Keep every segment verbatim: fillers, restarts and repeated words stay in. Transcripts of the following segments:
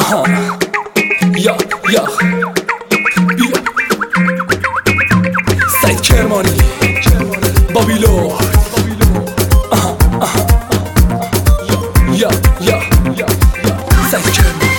آها یا یا بیا سعید کرمانی بابیلو آها آها یا یا یا سعید کرمانی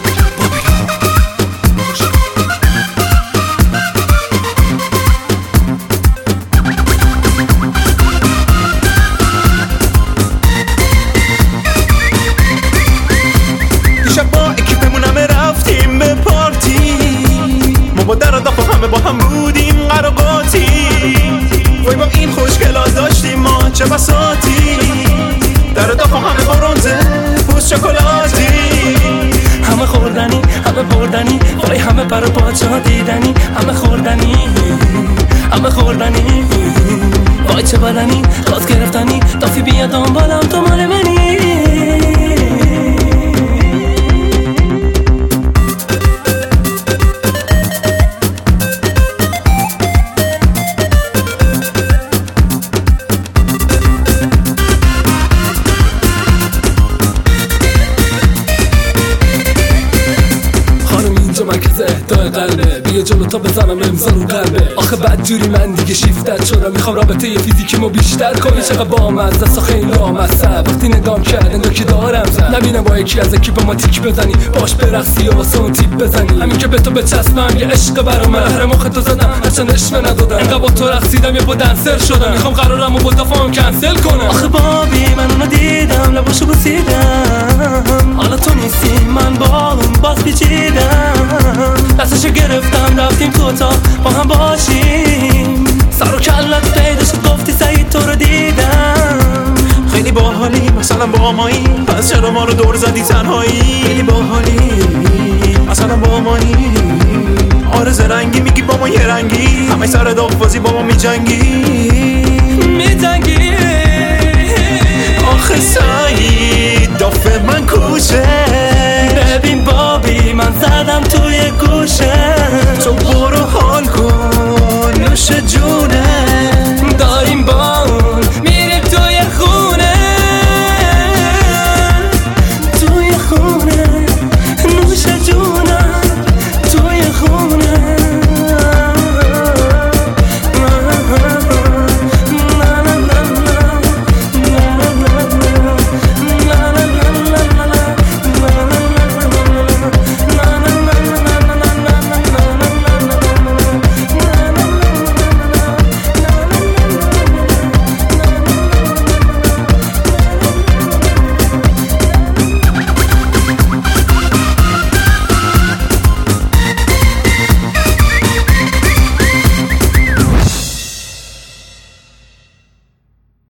با در و داخل همه با هم بودیم قراقاتی وای با این خوشگلا داشتیم ما چه بساتی در و داخل همه برونزه پوست شکلاتی همه خوردنی همه بردنی وای همه پر و پاچه دیدنی همه خوردنی همه خوردنی وای چه بدنی راز گرفتنی دافی بیا دنبالم تو مال منی مرکز اهدای قلبه بیا جلو تا بزنم امضا رو قلبه آخه بد جوری من دیگه شیفتت شدم میخوام رابطه یه فیزیکیمو بیشتر کنی چقدر بامزه سا خیلی لامصب وقتی نگام کرد انگار که دارم زد نبینم با یکی از اکی با ما تیک بزنی باش برقصی و واسه اون تیپ بزنی همین که به تو بچسبم یه عشق برام هر مخ تو زدم هرچند عشق ندادم انقدر با تو رقصیدم یه با دنسر شدم میخوام قرارمو با دفعام کنسل کنم آخه بابی من اونو دیدم لباشو بوسیدم حالا تو نیستی من با اون باز پیچیدم دستشو گرفتم رفتیم تو تا با هم باشیم سر و کلت پیدا شد گفتی سعید تو رو دیدم خیلی باحالی مثلا با مایی پس چرا ما رو دور زدی تنهایی خیلی باحالی مثلا با مایی آرز رنگی میگی با ما یه رنگی همه سر داغ‌بازی با ما میجنگی میجنگی آخه سعید دافه